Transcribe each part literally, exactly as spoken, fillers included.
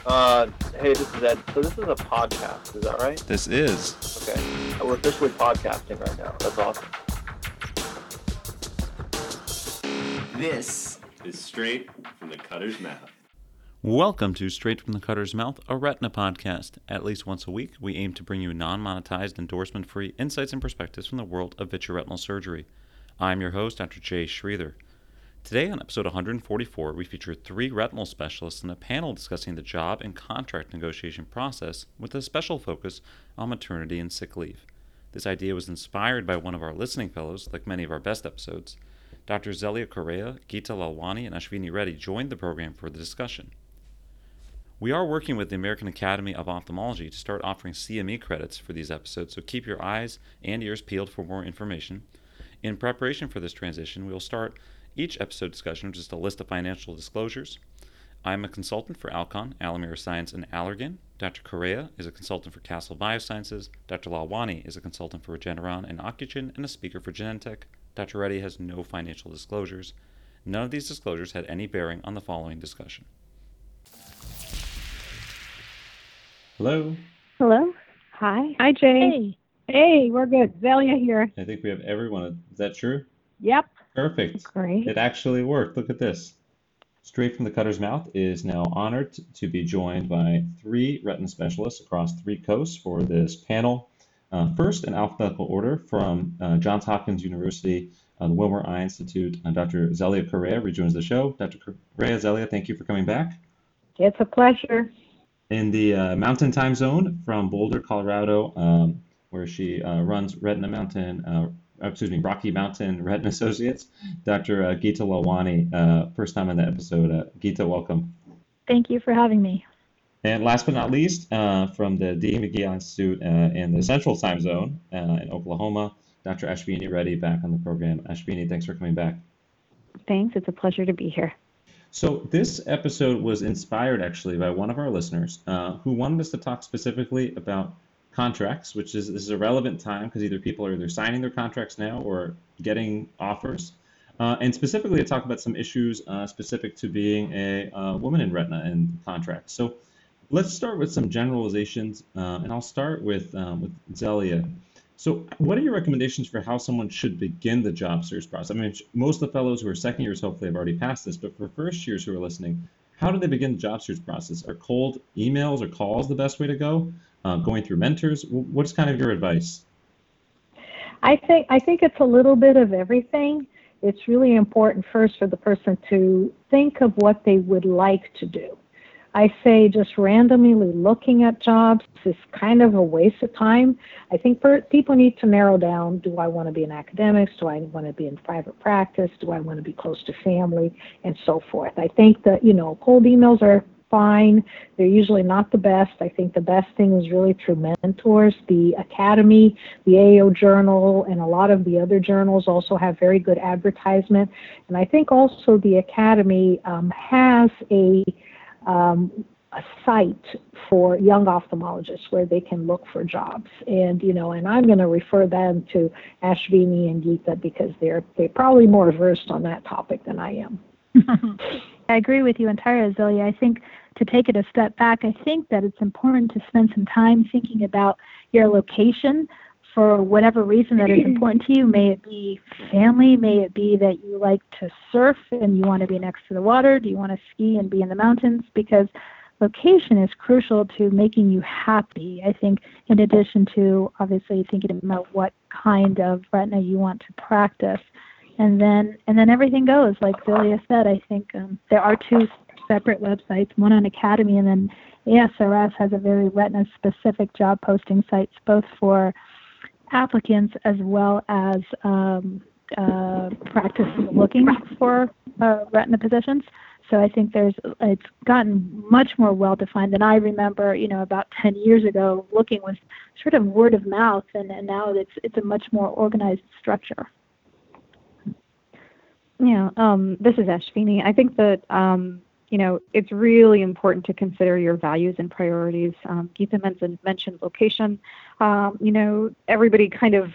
Uh, hey, this is Ed. So this is a podcast, is that right? This is. Okay. We're officially podcasting right now. That's awesome. This is Straight from the Cutter's Mouth. Welcome to Straight from the Cutter's Mouth, a retina podcast. At least once a week, we aim to bring you non-monetized, endorsement-free insights and perspectives from the world of vitreoretinal surgery. I'm your host, Doctor Jay Schreither. Today on episode one hundred forty-four, we feature three retinal specialists in a panel discussing the job and contract negotiation process with a special focus on maternity and sick leave. This idea was inspired by one of our listening fellows, like many of our best episodes. Doctor Zelia Correa, Geeta Lalwani, and Ashvini Reddy joined the program for the discussion. We are working with the American Academy of Ophthalmology to start offering C M E credits for these episodes, so keep your eyes and ears peeled for more information. In preparation for this transition, we will start each episode discussion with just a list of financial disclosures. I'm a consultant for Alcon, Alamere Science, and Allergan. Doctor Correa is a consultant for Castle Biosciences. Doctor Lalwani is a consultant for Regeneron and Ocugen and a speaker for Genentech. Doctor Reddy has no financial disclosures. None of these disclosures had any bearing on the following discussion. Hello. Hello. Hi. Hi, Jay. Hey. Hey, we're good. Zelia here. I think we have everyone. Is that true? Yep. Perfect. Great. It actually worked. Look at this. Straight from the Cutter's Mouth is now honored to be joined by three retina specialists across three coasts for this panel. Uh, first, in alphabetical order, from uh, Johns Hopkins University, uh, the Wilmer Eye Institute, uh, Doctor Zelia Correa rejoins the show. Doctor Correa, Zelia, thank you for coming back. It's a pleasure. In the uh, Mountain Time Zone from Boulder, Colorado, um, where she uh, runs Retina Mountain, uh, excuse me, Rocky Mountain Retina Associates, Doctor Uh, Geeta Lalwani, uh, first time on the episode. Uh, Geeta, welcome. Thank you for having me. And last but not least, uh, from the D. McGee Institute uh, in the Central Time Zone uh, in Oklahoma, Doctor Ashvini Reddy back on the program. Ashvini, thanks for coming back. Thanks. It's a pleasure to be here. So this episode was inspired actually by one of our listeners uh, who wanted us to talk specifically about contracts, which is this is a relevant time because either people are either signing their contracts now or getting offers, uh, and specifically to talk about some issues uh, specific to being a uh, woman in retina and contracts. So let's start with some generalizations, uh, and I'll start with um, with Zelia. So what are your recommendations for how someone should begin the job search process? I mean, most of the fellows who are second years hopefully have already passed this, but for first years who are listening, how do they begin the job search process? Are cold emails or calls the best way to go? Uh, going through mentors? What's kind of your advice? I think I think it's a little bit of everything. It's really important first for the person to think of what they would like to do. I say just randomly looking at jobs is kind of a waste of time. I think per, people need to narrow down, do I want to be in academics? Do I want to be in private practice? Do I want to be close to family? And so forth. I think that, you know, cold emails are fine. They're usually not the best. I think the best thing is really through mentors. The Academy, the A O Journal, and a lot of the other journals also have very good advertisement. And I think also the Academy um, has a, um, a site for young ophthalmologists where they can look for jobs. And, you know, and I'm going to refer them to Ashvini and Geeta because they're, they're probably more versed on that topic than I am. I agree with you entirely, Zelia. I think to take it a step back, I think that it's important to spend some time thinking about your location for whatever reason that is important to you. May it be family? May it be that you like to surf and you want to be next to the water? Do you want to ski and be in the mountains? Because location is crucial to making you happy. I think in addition to obviously thinking about what kind of retina you want to practice. And then and then everything goes. Like Zelia said, I think um, there are two separate websites, one on Academy, and then A S R S has a very retina-specific job posting sites, both for applicants as well as um, uh, practice looking for uh, retina positions. So I think there's it's gotten much more well-defined than I remember, you know, about ten years ago. Looking was sort of word of mouth, and, and now it's it's a much more organized structure. Yeah, um, this is Ashvini. I think that, um, you know, it's really important to consider your values and priorities. Um, Geeta mentioned, mentioned location. Um, you know, everybody kind of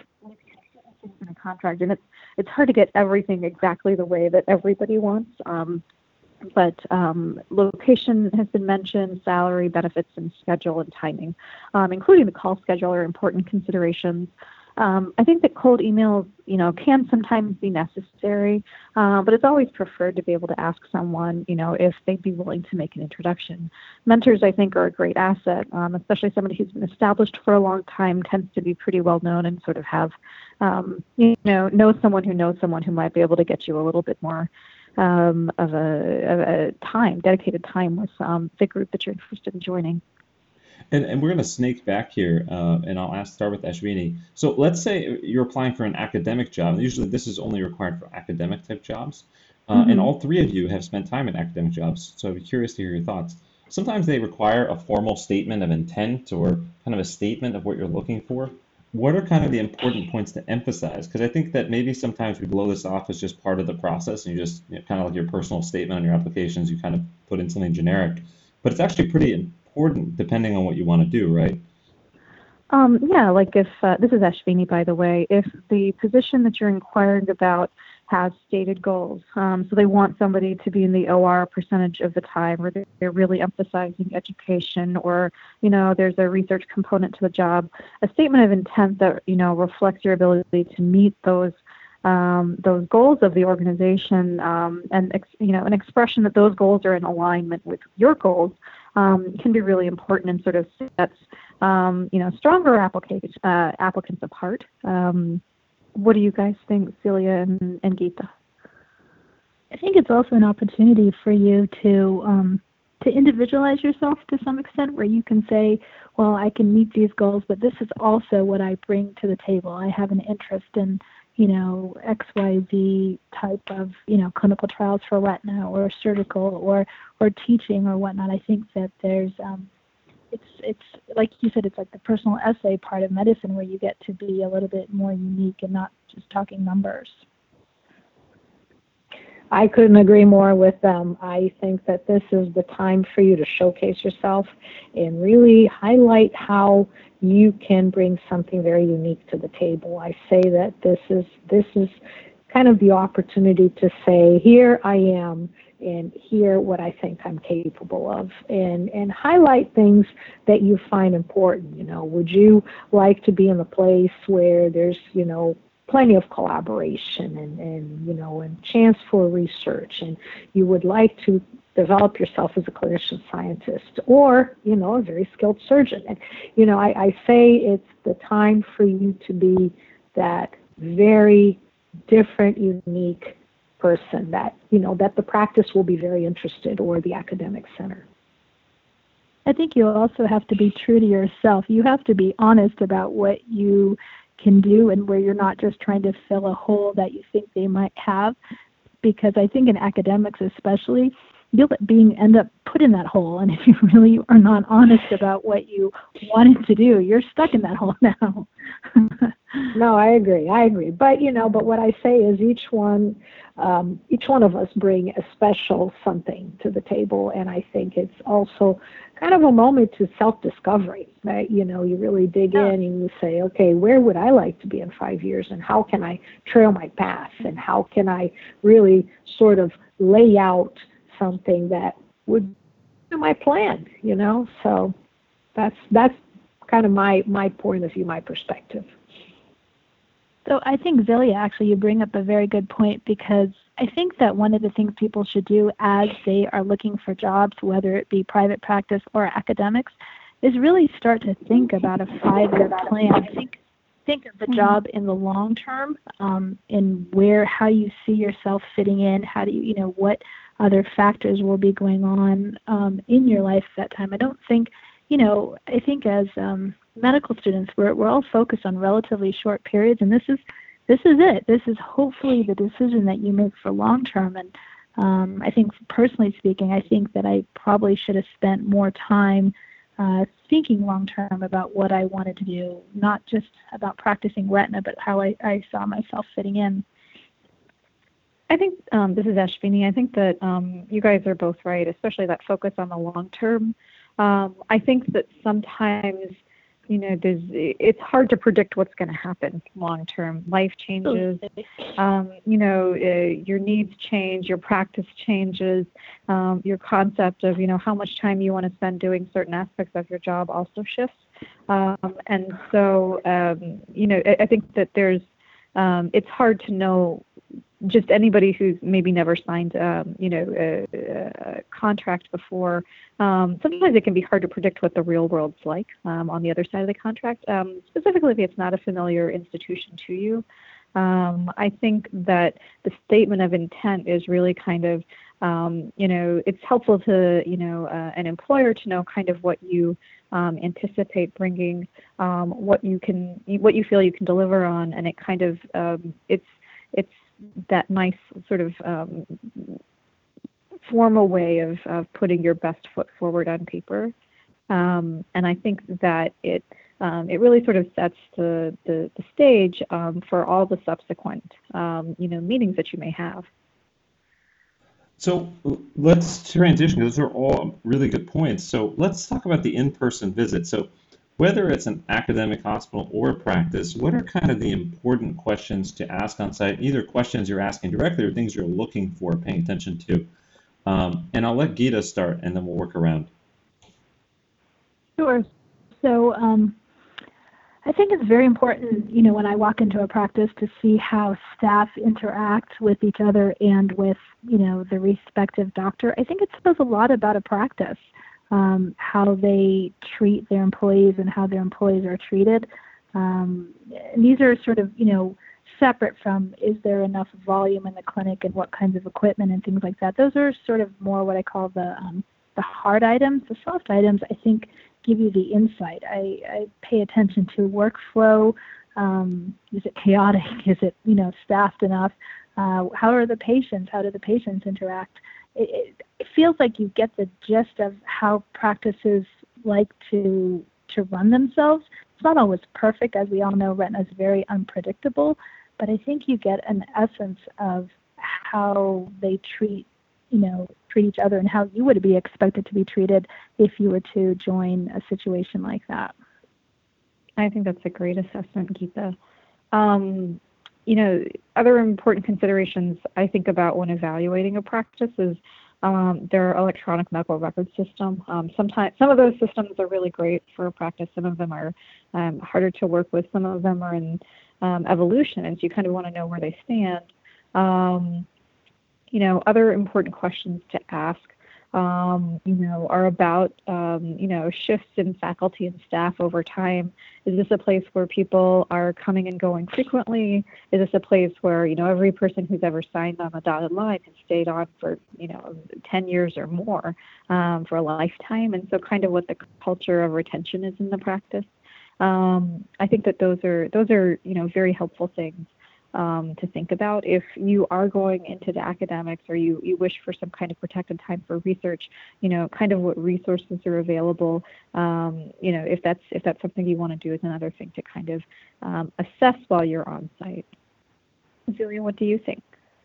in a contract, and it's it's hard to get everything exactly the way that everybody wants. Um, but um, location has been mentioned, salary, benefits, and schedule and timing, um, including the call schedule, are important considerations. Um, I think that cold emails, you know, can sometimes be necessary, uh, but it's always preferred to be able to ask someone, you know, if they'd be willing to make an introduction. Mentors, I think, are a great asset, um, especially somebody who's been established for a long time, tends to be pretty well known and sort of have, um, you know, know someone who knows someone who might be able to get you a little bit more um, of, a, of a time, dedicated time with um, the group that you're interested in joining. And, and we're going to snake back here, uh, and I'll ask start with Ashwini. So let's say you're applying for an academic job. Usually this is only required for academic type jobs. Uh, Mm-hmm. And all three of you have spent time in academic jobs, so I'd be curious to hear your thoughts. Sometimes they require a formal statement of intent or kind of a statement of what you're looking for. What are kind of the important points to emphasize? Because I think that maybe sometimes we blow this off as just part of the process, and you just, you know, kind of like your personal statement on your applications, you kind of put in something generic. But it's actually pretty important depending on what you want to do, right? Um, yeah, like if, uh, this is Ashvini, by the way, if the position that you're inquiring about has stated goals, um, so they want somebody to be in the O R percentage of the time, or they're they're really emphasizing education, or, you know, there's a research component to the job, a statement of intent that, you know, reflects your ability to meet those um, those goals of the organization, um, and, ex- you know, an expression that those goals are in alignment with your goals, um, can be really important and sort of sets, um, you know, stronger application, uh, applicants apart. Um, what do you guys think, Celia and, and Geeta? I think it's also an opportunity for you to um, to individualize yourself to some extent, where you can say, well, I can meet these goals, but this is also what I bring to the table. I have an interest in, you know, X Y Z type of, you know, clinical trials for retina or surgical or or teaching or whatnot. I think that there's, um, it's it's like you said, it's like the personal essay part of medicine where you get to be a little bit more unique and not just talking numbers. I couldn't agree more with them. I think that this is the time for you to showcase yourself and really highlight how you can bring something very unique to the table. I say that this is this is kind of the opportunity to say, here I am, and here what I think I'm capable of, and and highlight things that you find important. You know, would you like to be in a place where there's, you know, plenty of collaboration and, and, you know, and chance for research, and you would like to develop yourself as a clinician scientist or, you know, a very skilled surgeon. And, you know, I, I say it's the time for you to be that very different, unique person that, you know, that the practice will be very interested, or the academic center. I think you also have to be true to yourself. You have to be honest about what you can do and where you're not just trying to fill a hole that you think they might have, because I think in academics especially, you'll being end up put in that hole, and if you really are not honest about what you wanted to do, you're stuck in that hole now. No, I agree. I agree. But, you know, but what I say is each one, um, each one of us bring a special something to the table, and I think it's also kind of a moment to self-discovery, right? You know, you really dig Yeah. in and you say, okay, where would I like to be in five years, and how can I trail my path, and how can I really sort of lay out something that would be my plan, you know? So that's that's kind of my, my point of view, my perspective. So I think, Zelia, actually, you bring up a very good point, because I think that one of the things people should do as they are looking for jobs, whether it be private practice or academics, is really start to think about a five-year plan. Think, think of the job in the long term, um, in where, how you see yourself fitting in, how do you, you know, what other factors will be going on um, in your life at that time. I don't think, you know, I think as um, medical students, we're we're all focused on relatively short periods, and this is this is it. This is hopefully the decision that you make for long term. And um, I think, personally speaking, I think that I probably should have spent more time uh, thinking long term about what I wanted to do, not just about practicing retina, but how I, I saw myself fitting in. I think um, this is Ashvini. I think that um, you guys are both right, especially that focus on the long term. Um, I think that sometimes you know, there's it's hard to predict what's going to happen long term. Life changes, um, you know, uh, your needs change, your practice changes, um, your concept of, you know, how much time you want to spend doing certain aspects of your job also shifts. Um, and so, um, you know, I, I think that there's, um, it's hard to know. Just anybody who's maybe never signed, um, you know, a, a contract before. Um, sometimes it can be hard to predict what the real world's like um, on the other side of the contract, um, specifically if it's not a familiar institution to you. Um, I think that the statement of intent is really kind of, um, you know, it's helpful to, you know, uh, an employer to know kind of what you um, anticipate bringing, um, what you can, what you feel you can deliver on, and it kind of, um, it's, it's that nice sort of um, formal way of, of putting your best foot forward on paper. Um, and I think that it um, it really sort of sets the, the, the stage um, for all the subsequent um, you know meetings that you may have. So let's transition. Those are all really good points. So let's talk about the in-person visit. So whether it's an academic hospital or a practice, what are kind of the important questions to ask on site? Either questions you're asking directly or things you're looking for, paying attention to. Um, and I'll let Geeta start, and then we'll work around. Sure. So um, I think it's very important, you know, when I walk into a practice to see how staff interact with each other and with, you know, the respective doctor. I think it says a lot about a practice. Um, how they treat their employees and how their employees are treated. Um, and these are sort of, you know, separate from is there enough volume in the clinic and what kinds of equipment and things like that. Those are sort of more what I call the um, the hard items. The soft items, I think, give you the insight. I, I pay attention to workflow. Um, is it chaotic? Is it, you know, staffed enough? Uh, how are the patients? How do the patients interact? It, it, it feels like you get the gist of how practices like to to run themselves. It's not always perfect, as we all know. Retina is very unpredictable, but I think you get an essence of how they treat, you know, treat each other and how you would be expected to be treated if you were to join a situation like that. I think that's a great assessment, Geeta. Um, you know, other important considerations I think about when evaluating a practice is um, their electronic medical record system. Um, sometimes some of those systems are really great for a practice. Some of them are um, harder to work with. Some of them are in um, evolution, and so you kind of want to know where they stand. Um, you know, other important questions to ask, um, you know, are about, um, you know, shifts in faculty and staff over time. Is this a place where people are coming and going frequently? Is this a place where, you know, every person who's ever signed on the dotted line has stayed on for, you know, ten years or more, um, for a lifetime? And so kind of what the culture of retention is in the practice. Um, I think that those are, those are, you know, very helpful things Um, to think about. If you are going into the academics or you, you wish for some kind of protected time for research, you know, kind of what resources are available, um, you know, if that's if that's something you want to do is another thing to kind of um, assess while you're on site. Zelia, what do you think?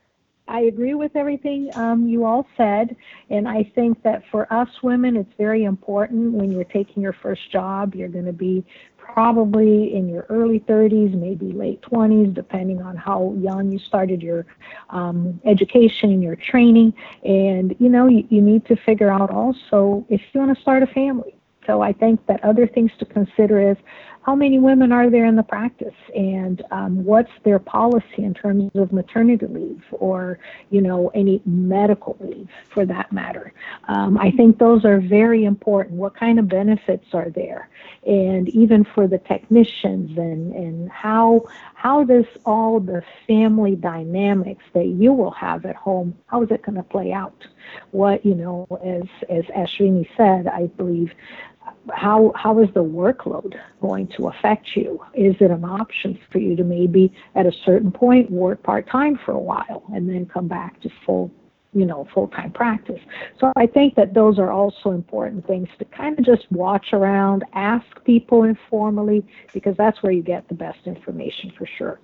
I agree with everything um, you all said, and I think that for us women, it's very important when you're taking your first job. You're going to be probably in your early thirties, maybe late twenties, depending on how young you started your um, education and your training. And, you know, you, you need to figure out also if you want to start a family. So I think that other things to consider is how many women are there in the practice, and um, what's their policy in terms of maternity leave or, you know, any medical leave for that matter. Um, I think those are very important. What kind of benefits are there? And even for the technicians, and, and how how does all the family dynamics that you will have at home, how is it going to play out? What, you know, as, as Ashwini said, I believe, How how is the workload going to affect you? Is it an option for you to maybe at a certain point work part-time for a while and then come back to full, you know, full-time practice? So I think that those are also important things to kind of just watch around, ask people informally, because that's where you get the best information for sure.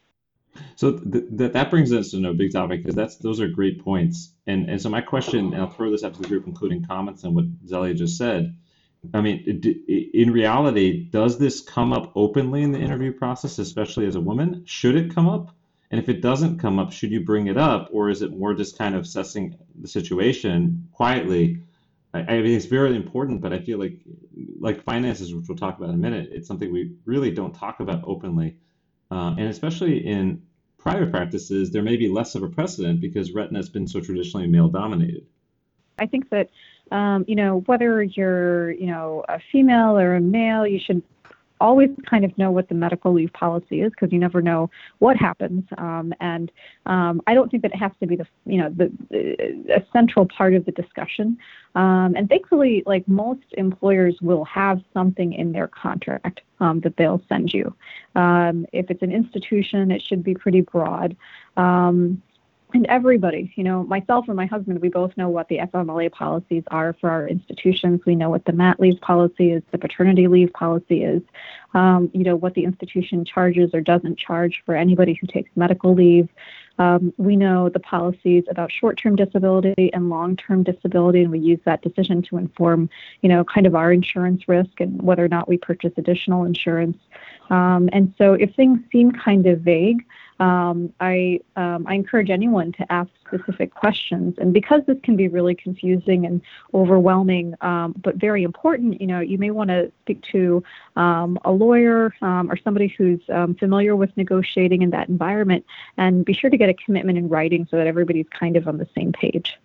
So th- th- that brings us to a big topic, because that's those are great points. And and so my question, and I'll throw this out to the group, including comments on what Zelia just said, I mean, in reality, does this come up openly in the interview process, especially as a woman? Should it come up? And if it doesn't come up, should you bring it up, or is it more just kind of assessing the situation quietly? I, I mean, it's very important, but I feel like, like finances, which we'll talk about in a minute, it's something we really don't talk about openly, uh, and especially in private practices, there may be less of a precedent because retina has been so traditionally male dominated. I think that, um, you know, whether you're, you know, a female or a male, you should always kind of know what the medical leave policy is, because you never know what happens. Um, and um, I don't think that it has to be the, you know, the, the a central part of the discussion. Um, and thankfully, like most employers will have something in their contract um, that they'll send you. Um, if it's an institution, it should be pretty broad. Um, And everybody, you know, myself and my husband, we both know what the F M L A policies are for our institutions. We know what the mat leave policy is, the paternity leave policy is, um, you know, what the institution charges or doesn't charge for anybody who takes medical leave. Um, we know the policies about short-term disability and long-term disability, and we use that decision to inform, you know, kind of our insurance risk and whether or not we purchase additional insurance. Um, and so if things seem kind of vague, Um, I um, I encourage anyone to ask specific questions. And because this can be really confusing and overwhelming, um, but very important, you know, you may want to speak to um, a lawyer um, or somebody who's um, familiar with negotiating in that environment, and be sure to get a commitment in writing so that everybody's kind of on the same page.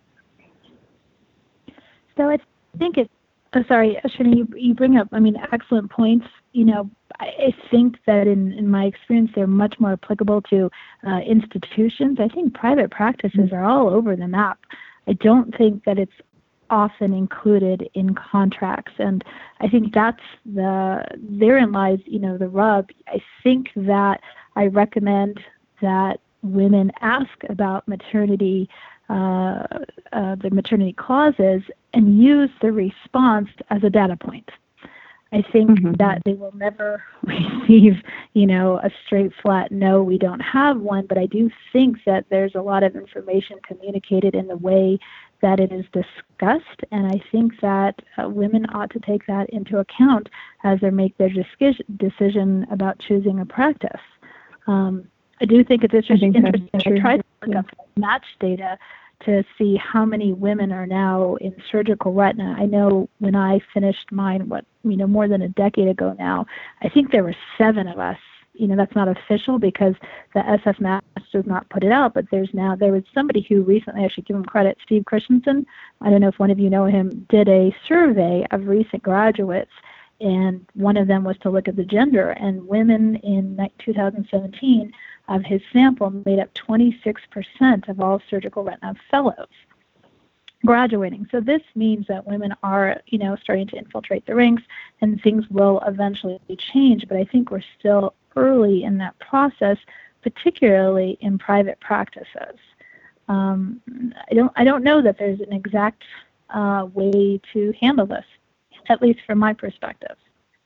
So I think it's, oh, sorry, Ashwini, you, you bring up, I mean, excellent points. You know, I think that in, in my experience, they're much more applicable to uh, institutions. I think private practices are all over the map. I don't think that it's often included in contracts, and I think that's the, therein lies, you know, the rub. I think that I recommend that women ask about maternity, uh, uh, the maternity clauses, and use the response as a data point. I think mm-hmm. that they will never receive, you know, a straight, flat, no, we don't have one. But I do think that there's a lot of information communicated in the way that it is discussed. And I think that uh, women ought to take that into account as they make their decision about choosing a practice. Um, I do think it's interesting. I, think interesting. I tried to look yeah. up match data to see how many women are now in surgical retina. I know when I finished mine, what, you know, more than a decade ago now, I think there were seven of us. You know, that's not official because the S F M A S does not put it out, but there's now, there was somebody who recently, I should give him credit, Steve Christensen, I don't know if one of you know him, did a survey of recent graduates, and one of them was to look at the gender, and women in two thousand seventeen of his sample made up twenty-six percent of all surgical retina fellows graduating. So this means that women are, you know, starting to infiltrate the ranks, and things will eventually change. But I think we're still early in that process, particularly in private practices. Um, I don't, I don't know that there's an exact uh, way to handle this, at least from my perspective.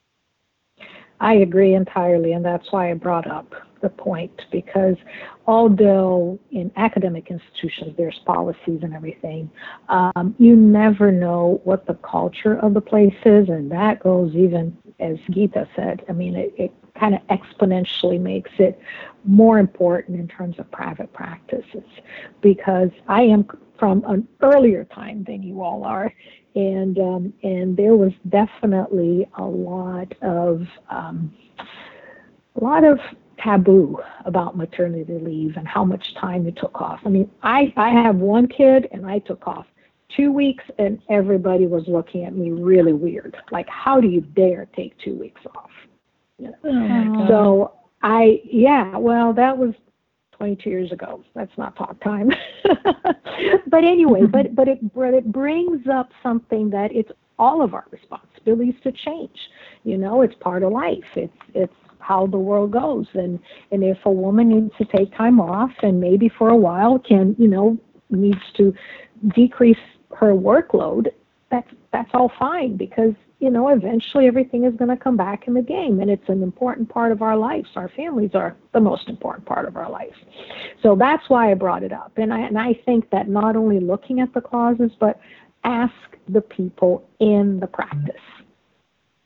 I agree entirely, and that's why I brought up the point, because although in academic institutions there's policies and everything, um, you never know what the culture of the place is, and that goes even, as Geeta said, I mean, it, it kind of exponentially makes it more important in terms of private practices, because I am from an earlier time than you all are, and um, and there was definitely a lot of um, a lot of taboo about maternity leave and how much time you took off. I mean, I, I have one kid and I took off two weeks and everybody was looking at me really weird. Like, how do you dare take two weeks off? You know? Oh so I, yeah, well, that was twenty-two years ago. That's not talk time. But anyway, but, but, it, but it brings up something that it's all of our responsibilities to change. You know, it's part of life. It's, it's, how the world goes, and and if a woman needs to take time off and maybe for a while can, you know, needs to decrease her workload, that's that's all fine, because, you know, eventually everything is going to come back in the game, and it's an important part of our lives. Our families are the most important part of our life. So that's why I brought it up, and I and I think that not only looking at the clauses, but ask the people in the practice.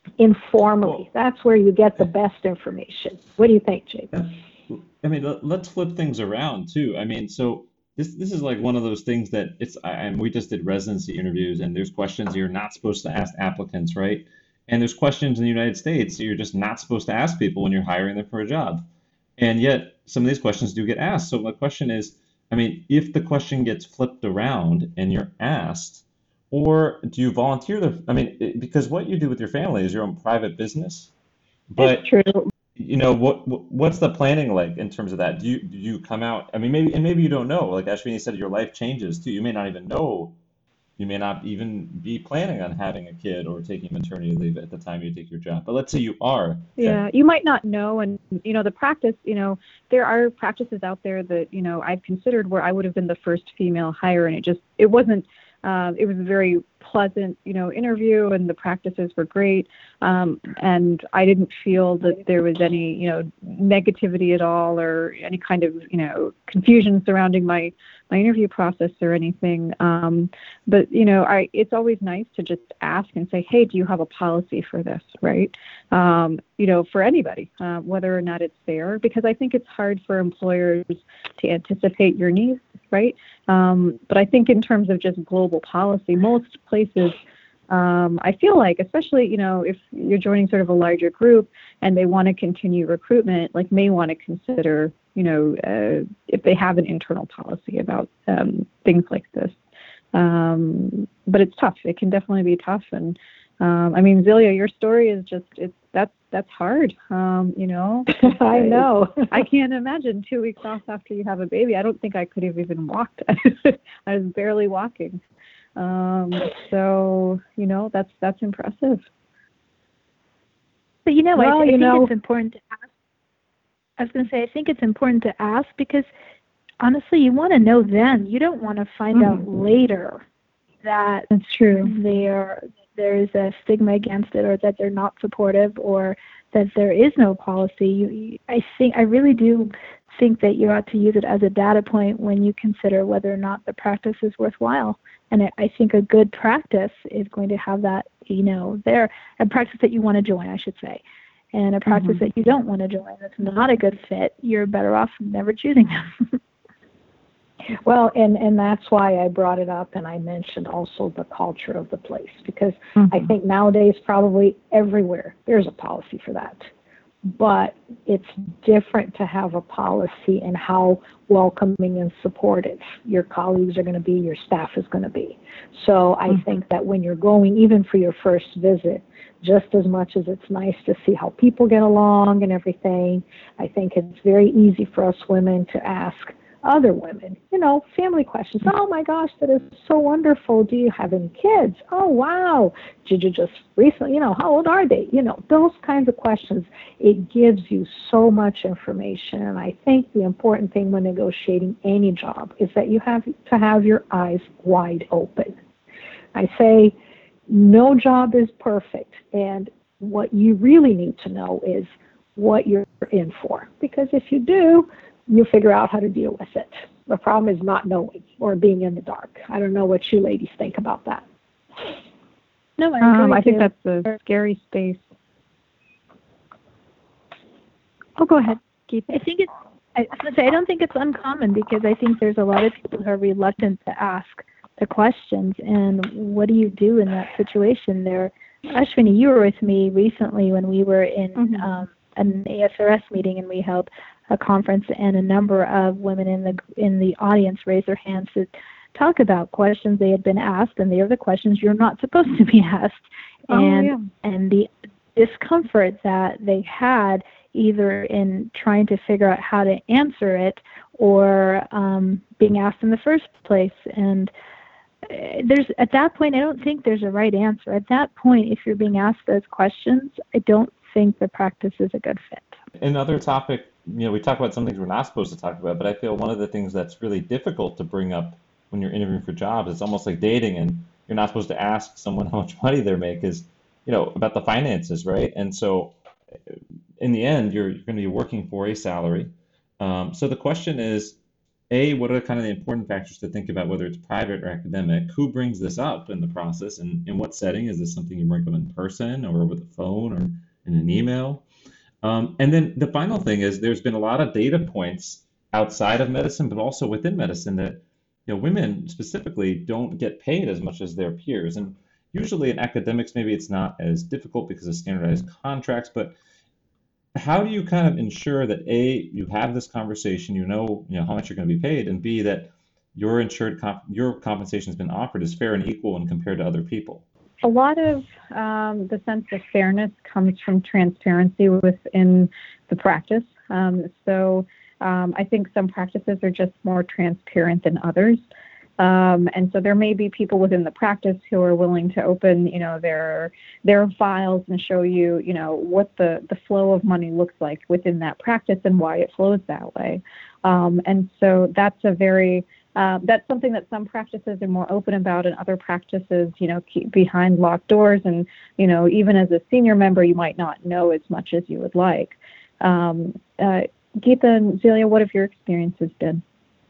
informally. Well, That's where you get the best information. What do you think, Jake? yeah. I mean, let, let's flip things around too. I mean, so this this is like one of those things that it's, I, and we just did residency interviews, and there's questions you're not supposed to ask applicants, right? And there's questions in the United States that you're just not supposed to ask people when you're hiring them for a job. And yet, some of these questions do get asked. So my question is, I mean, if the question gets flipped around and you're asked, or do you volunteer the, I mean, it- because what you do with your family is your own private business, It's but true. you know, what what- what's the planning like in terms of that? Do you do you come out? I mean, maybe and maybe you don't know. Like Ashwini said, your life changes too. You may not even know. You may not even be planning on having a kid or taking maternity leave at the time you take your job. But let's say you are. Okay. Yeah, you might not know, and you know the practice. You know, there are practices out there that you know I've considered where I would have been the first female hire, and it just it wasn't. Um, it was a very pleasant, you know, interview, and the practices were great. Um, and I didn't feel that there was any, you know, negativity at all, or any kind of, you know, confusion surrounding my my interview process or anything. Um, but you know, I it's always nice to just ask and say, hey, do you have a policy for this, right? Um, you know, for anybody, uh, whether or not it's fair, because I think it's hard for employers to anticipate your needs, right? Um, but I think in terms of just global policy, most places, um, I feel like, especially, you know, if you're joining sort of a larger group and they want to continue recruitment, like may want to consider, you know, uh, if they have an internal policy about um, things like this. Um, but it's tough. It can definitely be tough. And um, I mean, Zelia, your story is just, it's, that's, that's hard. Um, you know, I know. I can't imagine two weeks off after you have a baby. I don't think I could have even walked. I was barely walking. Um, so, you know, that's, that's impressive. But you know, I, Well, I you think know, it's important to ask. I was going to say, I think it's important to ask because honestly, you want to know then. You don't want to find out Mhm. later that That's true. there there's a stigma against it, or that they're not supportive, or that there is no policy. You, you, I think I really do think that you ought to use it as a data point when you consider whether or not the practice is worthwhile. And I, I think a good practice is going to have that, you know, there a practice that you want to join, I should say, and a practice Mhm. that you don't want to join that's not a good fit. You're better off never choosing them. Well, and, and that's why I brought it up, and I mentioned also the culture of the place, because I Mhm. think nowadays probably everywhere there's a policy for that. But it's different to have a policy and how welcoming and supportive your colleagues are going to be, your staff is going to be. So I Mhm. think that when you're going, even for your first visit, just as much as it's nice to see how people get along and everything, I think it's very easy for us women to ask other women, you know, family questions. Oh my gosh, that is so wonderful. Do you have any kids? Oh wow. Did you just recently, you know, how old are they? You know, those kinds of questions. It gives you so much information. And I think the important thing when negotiating any job is that you have to have your eyes wide open. I say no job is perfect. And what you really need to know is what you're in for. Because if you do, you figure out how to deal with it. The problem is not knowing or being in the dark. I don't know what you ladies think about that. No, I agree Um, with I think you. that's a scary space. Oh, go ahead, Keith. I think it's. I was gonna say I don't think it's uncommon because I think there's a lot of people who are reluctant to ask the questions. And what do you do in that situation? There, Ashwini, you were with me recently when we were in Mhm. um, an A S R S meeting, and we held a conference, and a number of women in the in the audience raised their hands to talk about questions they had been asked, and they are the questions you're not supposed to be asked, Oh, and yeah. and the discomfort that they had either in trying to figure out how to answer it or um, being asked in the first place. And uh, there's at that point, I don't think there's a right answer. At that point, if you're being asked those questions, I don't think the practice is a good fit. Another topic, you know, we talk about some things we're not supposed to talk about, but I feel one of the things that's really difficult to bring up when you're interviewing for jobs, it's almost like dating, and you're not supposed to ask someone how much money they make is, you know, about the finances, right? And so in the end, you're, you're going to be working for a salary. Um, so the question is, A, what are kind of the important factors to think about, whether it's private or academic? Who brings this up in the process, and in what setting? Is this something you bring up in person or over the phone or in an email? Um, and then the final thing is there's been a lot of data points outside of medicine, but also within medicine that you know women specifically don't get paid as much as their peers. And usually in academics, maybe it's not as difficult because of standardized contracts, but how do you kind of ensure that A, you have this conversation, you know, you know how much you're going to be paid, and B, that your insured comp your compensation has been offered is fair and equal when compared to other people? A lot of um, the sense of fairness comes from transparency within the practice. Um, so um, I think some practices are just more transparent than others. Um, and so there may be people within the practice who are willing to open, you know, their their files and show you, you know, what the, the flow of money looks like within that practice and why it flows that way. Um, and so that's a very uh, that's something that some practices are more open about, and other practices, you know, keep behind locked doors. And you know, even as a senior member, you might not know as much as you would like. Um, uh, Geetha and Zelia, what have your experiences been?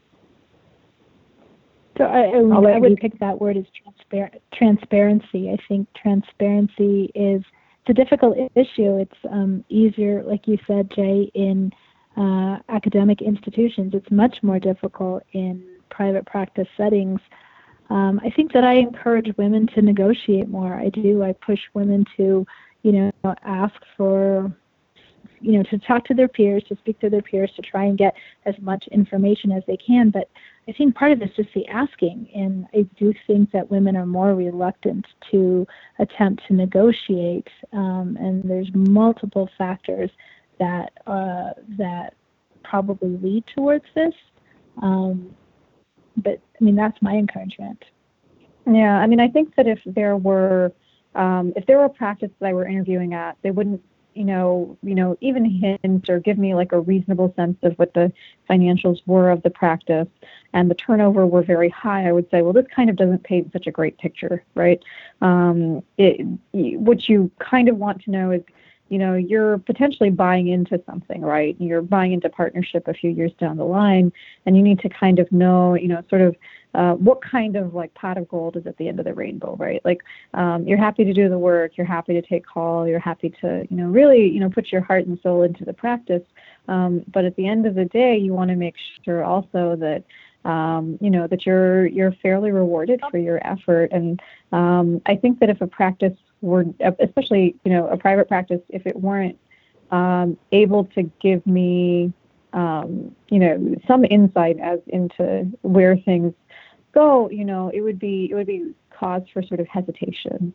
So I, I, mean, I would pick that word as transpar- transparency. I think transparency is it's a difficult issue. It's um, easier, like you said, Jay, in uh, academic institutions. It's much more difficult in private practice settings. Um, I think that I encourage women to negotiate more. I do. I push women to, you know, ask for, you know, to talk to their peers, to speak to their peers, to try and get as much information as they can. But I think part of this is the asking, and I do think that women are more reluctant to attempt to negotiate, um, and there's multiple factors that uh, that probably lead towards this. Um, but I mean, that's my encouragement. Yeah, I mean, I think that if there were um, if there were a practice that I were interviewing at, they wouldn't, you know, you know, even hint or give me like a reasonable sense of what the financials were of the practice, and the turnover were very high, I would say, well, this kind of doesn't paint such a great picture, right? Um, it, what you kind of want to know is, you know, you're potentially buying into something, right? You're buying into partnership a few years down the line, and you need to kind of know, you know, sort of uh, what kind of like pot of gold is at the end of the rainbow, right? Like um, you're happy to do the work, you're happy to take call, you're happy to, you know, really, you know, put your heart and soul into the practice. Um, but at the end of the day, you want to make sure also that Um, you know, that you're you're fairly rewarded for your effort. And um, I think that if a practice were, especially, you know, a private practice, if it weren't um, able to give me, um, you know, some insight as into where things go, you know, it would be it would be cause for sort of hesitation.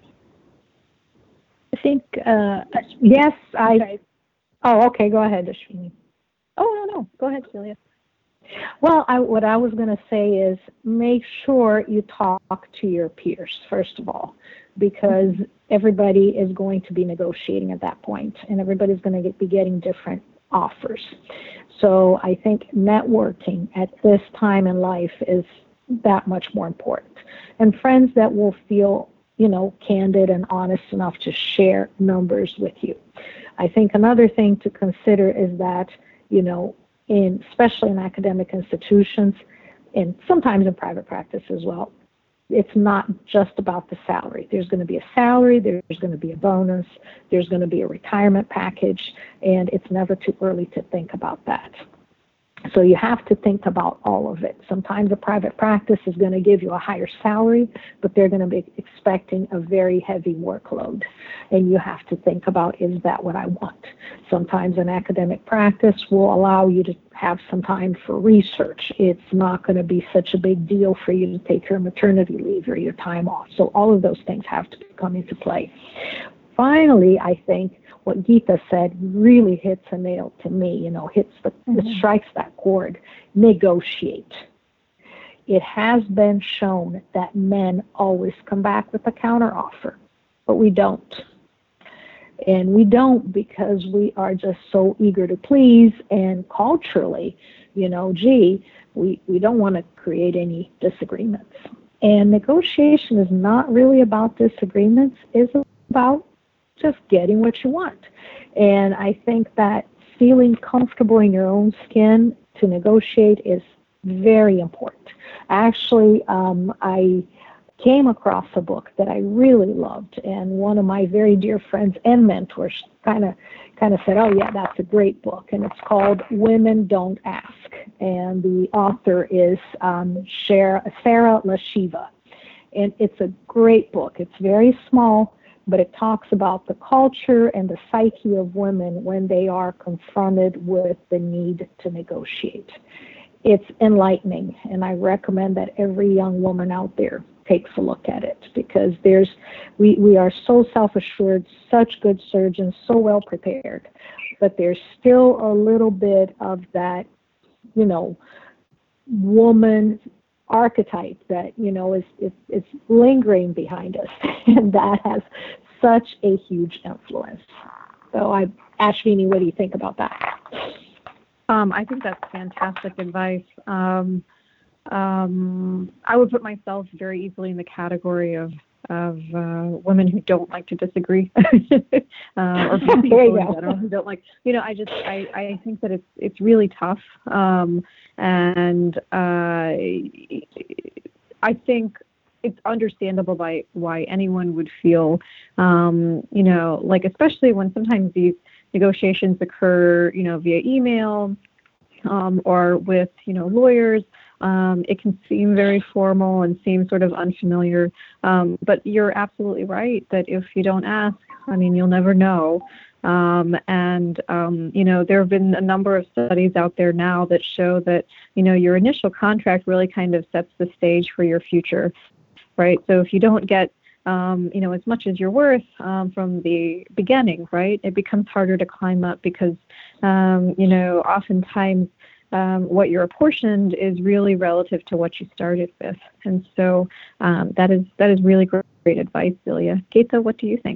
I think, uh, Yes, I. sorry. Oh, okay. Go ahead, Ashwini. Oh, no, no. Go ahead, Celia. Well, I, what I was going to say is make sure you talk to your peers, first of all, because everybody is going to be negotiating at that point, and everybody's going to get, be getting different offers. So I think networking at this time in life is that much more important. And friends that will feel, you know, candid and honest enough to share numbers with you. I think another thing to consider is that, you know, in, especially in academic institutions, and sometimes in private practice as well, it's not just about the salary. There's going to be a salary, there's going to be a bonus, there's going to be a retirement package, and it's never too early to think about that. So you have to think about all of it. Sometimes a private practice is going to give you a higher salary, but they're going to be expecting a very heavy workload. And you have to think about, is that what I want? Sometimes an academic practice will allow you to have some time for research. It's not going to be such a big deal for you to take your maternity leave or your time off. So all of those things have to come into play. Finally, I think what Geetha said really hits a nail to me, you know, hits the, mm-hmm. it strikes that chord. Negotiate. It has been shown that men always come back with a counteroffer, but we don't. And we don't because we are just so eager to please, and culturally, you know, gee, we, we don't want to create any disagreements. And negotiation is not really about disagreements, it's about just getting what you want. And I think that feeling comfortable in your own skin to negotiate is very important. Actually, um, I came across a book that I really loved, and one of my very dear friends and mentors kind of kind of said, "Oh yeah, that's a great book," and it's called "Women Don't Ask," and the author is um, Sarah Lashiva, and it's a great book. It's very small, but it talks about the culture and the psyche of women when they are confronted with the need to negotiate. It's enlightening, and I recommend that every young woman out there takes a look at it, because there's we, we are so self-assured, such good surgeons, so well prepared, but there's still a little bit of that, you know, woman archetype that, you know, is, is, is lingering behind us, and that has such a huge influence. So I, Ashvini, what do you think about that? Um, I think that's fantastic advice. Um, um, I would put myself very easily in the category of of uh, women who don't like to disagree, uh, or people in general who don't like. You know, I just I, I think that it's it's really tough, um, and uh, I think it's understandable by why anyone would feel, um, you know, like, especially when sometimes these negotiations occur, you know, via email um, or with, you know, lawyers. Um, it can seem very formal and seem sort of unfamiliar. Um, but you're absolutely right that if you don't ask, I mean, you'll never know. Um, and, um, you know, there have been a number of studies out there now that show that, you know, your initial contract really kind of sets the stage for your future, right? So if you don't get Um, you know, as much as you're worth um, from the beginning, right? It becomes harder to climb up because, um, you know, oftentimes um, what you're apportioned is really relative to what you started with. And so um, that is that is really great, great advice, Celia. Geeta, what do you think?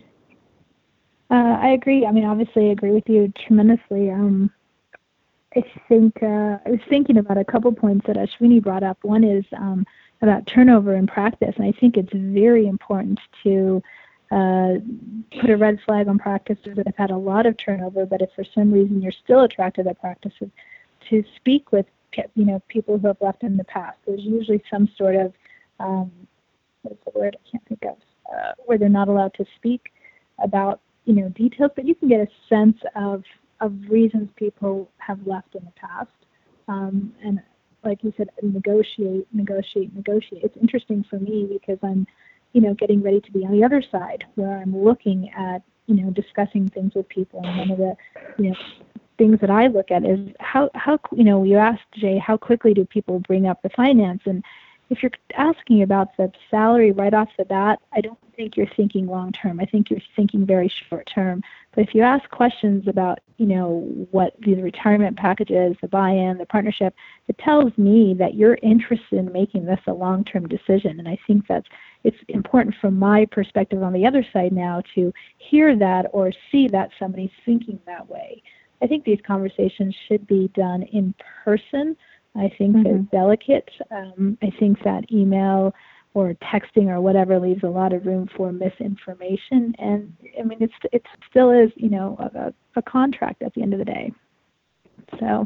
Uh, I agree. I mean, obviously, I agree with you tremendously. Um, I think uh, I was thinking about a couple points that Ashwini brought up. One is um, about turnover in practice, and I think it's very important to uh, put a red flag on practices that have had a lot of turnover, but if for some reason you're still attracted to practices, to speak with you know people who have left in the past. There's usually some sort of um, what's the word I can't think of uh, where they're not allowed to speak about you know details, but you can get a sense of of reasons people have left in the past. Um, and like you said, negotiate, negotiate, negotiate. It's interesting for me because I'm, you know, getting ready to be on the other side where I'm looking at, you know, discussing things with people. And one of the, you know, things that I look at is how, how, you know, you asked Jay, how quickly do people bring up the finance? And if you're asking about the salary right off the bat, I don't think you're thinking long term. I think you're thinking very short term. But if you ask questions about, you know, what the retirement package is, the buy-in, the partnership, it tells me that you're interested in making this a long-term decision. And I think that's it's important from my perspective on the other side now to hear that or see that somebody's thinking that way. I think these conversations should be done in person. I think mm-hmm. it's delicate. Um, I think that email or texting or whatever leaves a lot of room for misinformation. And I mean, it's it still is, you know, a, a contract at the end of the day. So,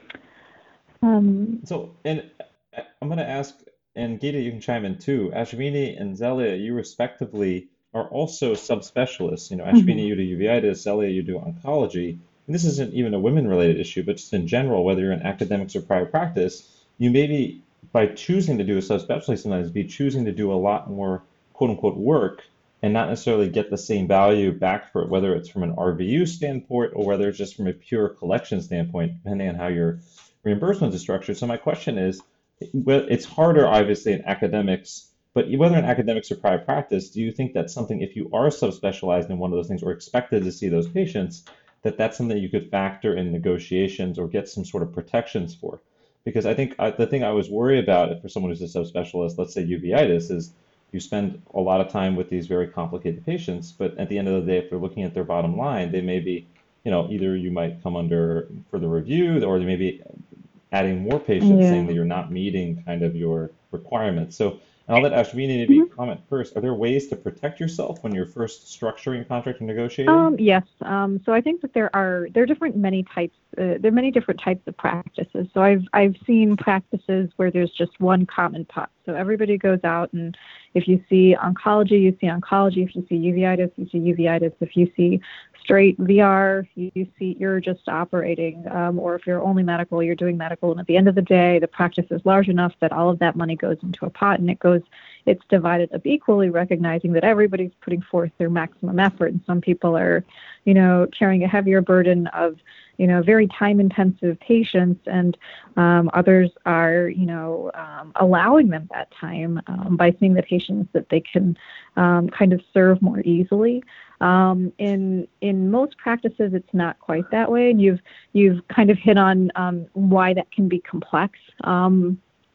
um, So, and I'm going to ask, and Geeta, you can chime in too. Ashvini and Zelia, you respectively are also subspecialists. You know, Ashvini, mm-hmm. you do uveitis, Zelia, you do oncology. And this isn't even a women-related issue, but just in general, whether you're in academics or private practice, you may be, by choosing to do a subspecialty sometimes, be choosing to do a lot more quote-unquote work and not necessarily get the same value back for it, whether it's from an R V U standpoint or whether it's just from a pure collection standpoint, depending on how your reimbursement is structured. So my question is, well, it's harder, obviously, in academics, but whether in academics or private practice, do you think that's something, if you are subspecialized in one of those things or expected to see those patients, that that's something you could factor in negotiations or get some sort of protections for? Because I think I, the thing I was worried about for someone who's a subspecialist, let's say uveitis, is you spend a lot of time with these very complicated patients, but at the end of the day, if they're looking at their bottom line, they may be, you know, either you might come under further review or they may be adding more patients, yeah. saying that you're not meeting kind of your requirements. So I'll let Ashvini maybe Mhm. comment first. Are there ways to protect yourself when you're first structuring a contract and negotiating? Um, yes. Um, so I think that there are there are different many types. Uh, there are many different types of practices. So I've I've seen practices where there's just one common pot. So everybody goes out, and if you see oncology, you see oncology. If you see uveitis, you see uveitis. If you see straight V R, you, you see you're just operating. Um, or if you're only medical, you're doing medical. And at the end of the day, the practice is large enough that all of that money goes into a pot, and it goes it's divided up equally, recognizing that everybody's putting forth their maximum effort. And some people are, you know, carrying a heavier burden of, you know, very time-intensive patients, and um, others are, you know, um, allowing them that time um, by seeing the patients that they can um, kind of serve more easily. Um, in in most practices, it's not quite that way, and you've you've kind of hit on um, why that can be complex. Um,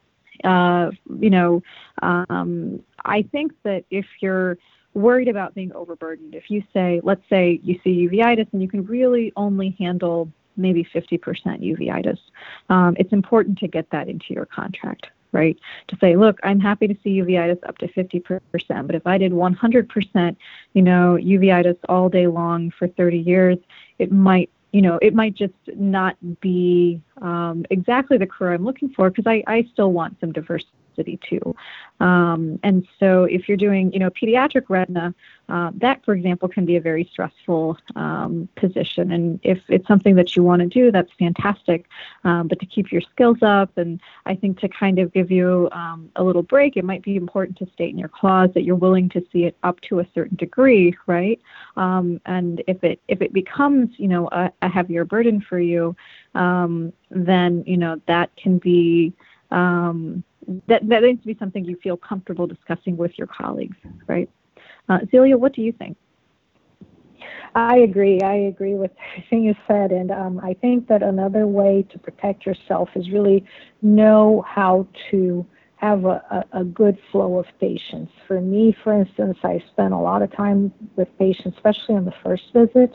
Uh, you know, um, I think that if you're worried about being overburdened, if you say, let's say you see uveitis and you can really only handle maybe fifty percent uveitis, um, it's important to get that into your contract, right? To say, look, I'm happy to see uveitis up to fifty percent, but if I did one hundred percent, you know, uveitis all day long for thirty years, it might you know, it might just not be um, exactly the career I'm looking for, because I, I still want some diversity too. Um, and so if you're doing, you know, pediatric retina, uh, that, for example, can be a very stressful um, position. And if it's something that you want to do, that's fantastic. Um, but to keep your skills up, and I think to kind of give you um, a little break, it might be important to state in your clause that you're willing to see it up to a certain degree, right? Um, and if it if it becomes, you know, a, a heavier burden for you, um, then, you know, that can be, um, that, that needs to be something you feel comfortable discussing with your colleagues, right? Uh, Zelia, what do you think? I agree. I agree with everything you said. And um, I think that another way to protect yourself is really know how to have a, a, a good flow of patients. For me, for instance, I spent a lot of time with patients, especially on the first visit.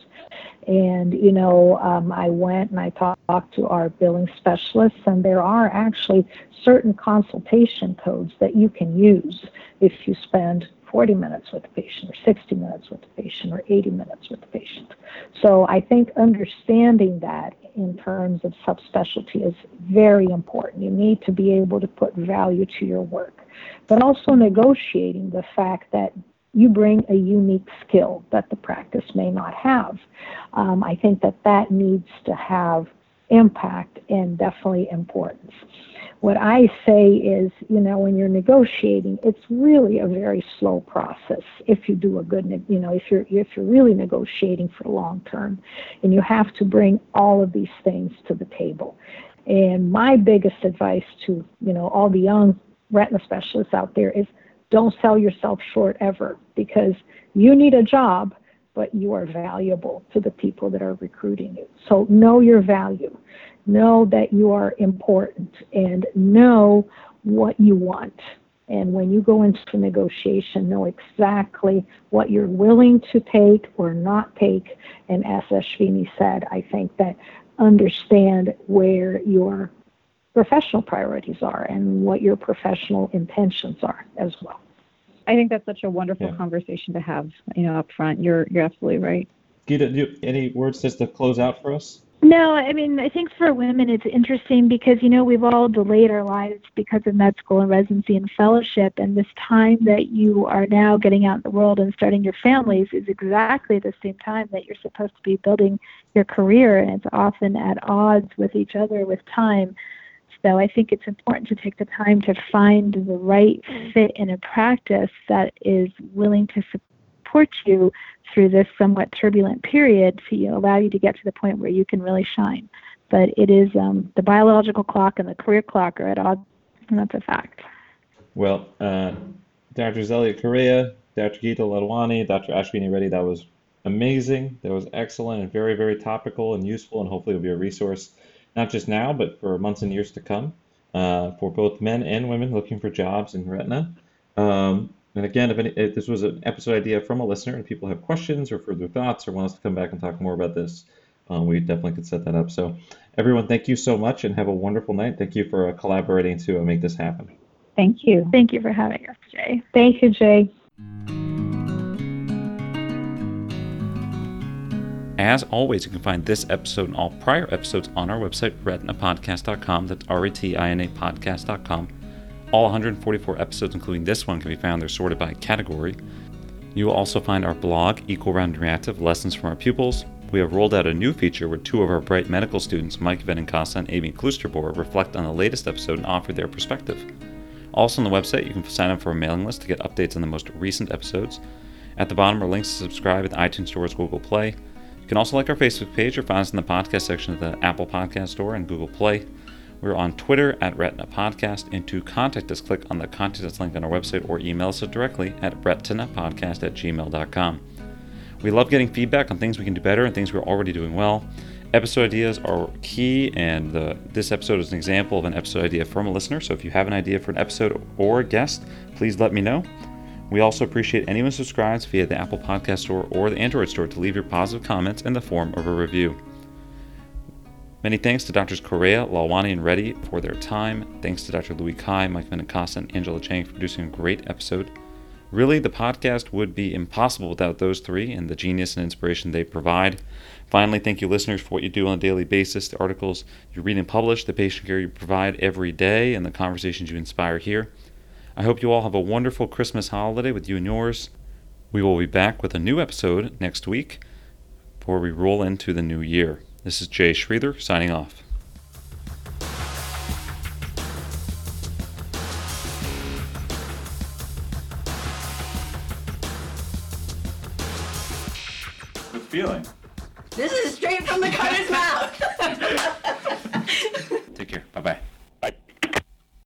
And, you know, um, I went and I talked to our billing specialists, and there are actually certain consultation codes that you can use if you spend forty minutes with the patient, or sixty minutes with the patient, or eighty minutes with the patient. So I think understanding that in terms of subspecialty is very important. You need to be able to put value to your work, but also negotiating the fact that you bring a unique skill that the practice may not have. Um, I think that that needs to have impact and definitely importance. What I say is, you know, when you're negotiating, it's really a very slow process. If you do a good, you know, if you're if you're really negotiating for long term, and you have to bring all of these things to the table. And my biggest advice to, you know, all the young retina specialists out there is, don't sell yourself short ever, because you need a job, but you are valuable to the people that are recruiting you. So know your value. Know that you are important, and know what you want. And when you go into negotiation, know exactly what you're willing to take or not take. And as Ashvini said, I think that understand where your professional priorities are and what your professional intentions are as well. I think that's such a wonderful Yeah. conversation to have, you know, up front. You're you're absolutely right. Gita, do you, any words just to close out for us? No, I mean, I think for women it's interesting because, you know, we've all delayed our lives because of med school and residency and fellowship, and this time that you are now getting out in the world and starting your families is exactly the same time that you're supposed to be building your career, and it's often at odds with each other with time. So I think it's important to take the time to find the right fit in a practice that is willing to support you through this somewhat turbulent period to, you know, allow you to get to the point where you can really shine. But it is um, the biological clock and the career clock are at odds, and that's a fact. Well, uh, Doctor Zelia Correa, Doctor Gita Ladwani, Doctor Ashvini Reddy, that was amazing. That was excellent and very, very topical and useful, and hopefully it'll be a resource, not just now, but for months and years to come, uh, for both men and women looking for jobs in retina. Um, and again, if, any, if this was an episode idea from a listener and people have questions or further thoughts or want us to come back and talk more about this, um, we definitely could set that up. So everyone, thank you so much and have a wonderful night. Thank you for uh, collaborating to uh, make this happen. Thank you. Thank you for having us, Jay. Thank you, Jay. As always, you can find this episode and all prior episodes on our website, retina podcast dot com. That's R E T I N A podcast dot com. All one hundred forty-four episodes, including this one, can be found. They're sorted by category. You will also find our blog, Equal Rounded Reactive, Lessons from Our Pupils. We have rolled out a new feature where two of our bright medical students, Mike Benincasa and Amy Klusterbor, reflect on the latest episode and offer their perspective. Also on the website, you can sign up for a mailing list to get updates on the most recent episodes. At the bottom are links to subscribe at the iTunes Store or Google Play. You can also like our Facebook page or find us in the podcast section of the Apple Podcast Store and Google Play. We're on Twitter at Retina Podcast, and to contact us, click on the Contact Us link on our website or email us directly at retinapodcast at gmail dot com. We love getting feedback on things we can do better and things we're already doing well. Episode ideas are key, and the, this episode is an example of an episode idea from a listener, so if you have an idea for an episode or a guest, please let me know. We also appreciate anyone who subscribes via the Apple Podcast Store or the Android Store to leave your positive comments in the form of a review. Many thanks to Doctors Correa, Lalwani, and Reddy for their time. Thanks to Doctor Louis Kai, Mike Benincasa, and Angela Chang for producing a great episode. Really, the podcast would be impossible without those three and the genius and inspiration they provide. Finally, thank you, listeners, for what you do on a daily basis, the articles you read and publish, the patient care you provide every day, and the conversations you inspire here. I hope you all have a wonderful Christmas holiday with you and yours. We will be back with a new episode next week before we roll into the new year. This is Jay Schreither signing off. Good feeling. This is straight from the cutter's mouth. Take care. Bye-bye.